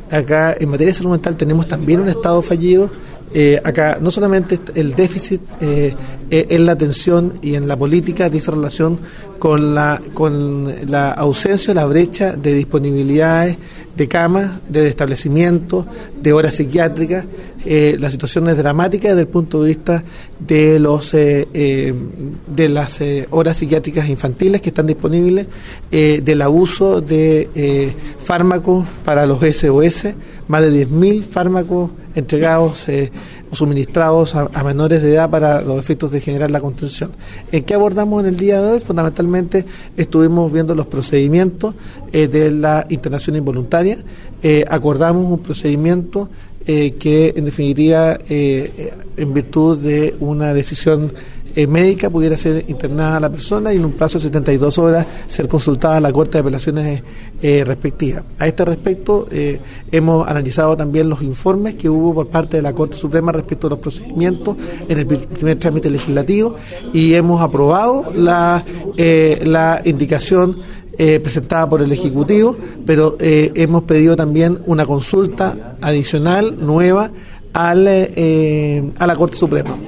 acá en materia de salud mental tenemos también un Estado fallido. Acá no solamente el déficit en la atención y en la política de esa relación con la ausencia, la brecha de disponibilidades de camas, de establecimientos, de horas psiquiátricas. La situación es dramática desde el punto de vista de las horas psiquiátricas infantiles que están disponibles, del abuso de fármacos para los SOS, más de 10.000 fármacos entregados o suministrados a menores de edad para los efectos de generar la contención. ¿Qué abordamos en el día de hoy? Fundamentalmente estuvimos viendo los procedimientos de la internación involuntaria. Acordamos un procedimiento que en definitiva en virtud de una decisión médica pudiera ser internada a la persona y en un plazo de 72 horas ser consultada a la Corte de Apelaciones respectiva. A este respecto hemos analizado también los informes que hubo por parte de la Corte Suprema respecto a los procedimientos en el primer trámite legislativo y hemos aprobado la indicación presentada por el Ejecutivo, pero hemos pedido también una consulta adicional, nueva, a la Corte Suprema.